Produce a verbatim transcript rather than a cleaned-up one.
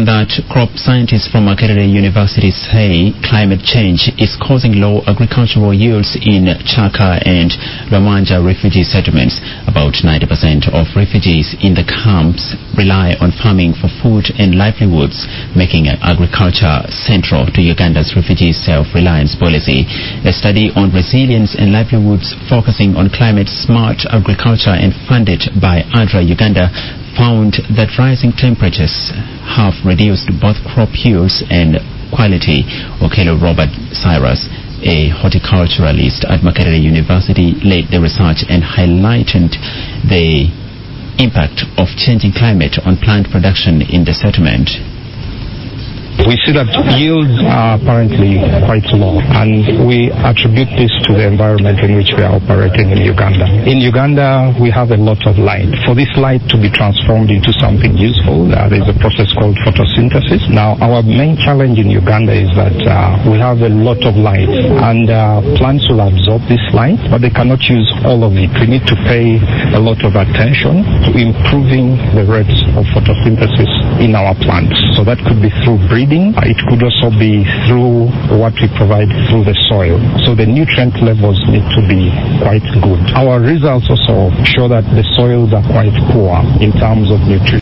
from that, crop scientists from Makerere University say climate change is causing low agricultural yields in Chaka and Ramanja refugee settlements. About ninety percent of refugees in the camps rely on farming for food and livelihoods, making agriculture central to Uganda's refugee self-reliance policy. A study on resilience and livelihoods focusing on climate-smart agriculture and funded by ADRA Uganda found that rising temperatures have reduced both crop yields and quality. Okelo Robert Cyrus, a horticulturalist at Makerere University, led the research and highlighted the impact of changing climate on plant production in the settlement. We see that yields are apparently quite low, and we attribute this to the environment in which we are operating in Uganda. In Uganda, we have a lot of light. For this light to be transformed into something useful, uh, there is a process called photosynthesis. Now, our main challenge in Uganda is that uh, we have a lot of light, and uh, plants will absorb this light, but they cannot use all of it. We need to pay a lot of attention to improving the rates of photosynthesis in our plants. So that could be through breeding. It could also be through what we provide through the soil. So the nutrient levels need to be quite good. Our results also show that the soils are quite poor in terms of nutrition.